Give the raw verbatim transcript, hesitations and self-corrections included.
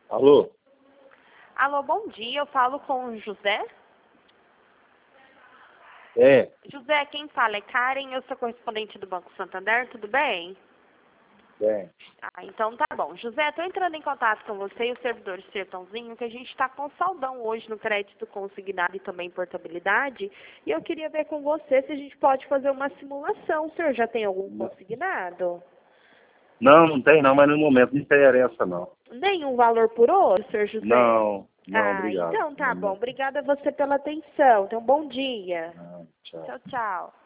Alô? Alô, bom dia. Eu falo com o José. É, José, quem fala é Karen, eu sou correspondente do Banco Santander, tudo bem? bem. Ah, então tá bom. José, estou entrando em contato com você e o servidor Sertãozinho, que a gente está com saldão hoje no crédito consignado e também portabilidade, e eu queria ver com você se a gente pode fazer uma simulação. O senhor já tem algum consignado? Não, não tem não, mas no momento não interessa não. Nenhum valor por hora, senhor José? Não, não, Ah, obrigado. então tá Não, bom. não. Obrigada a você pela atenção. Então, bom dia. Não, tchau. Tchau, tchau.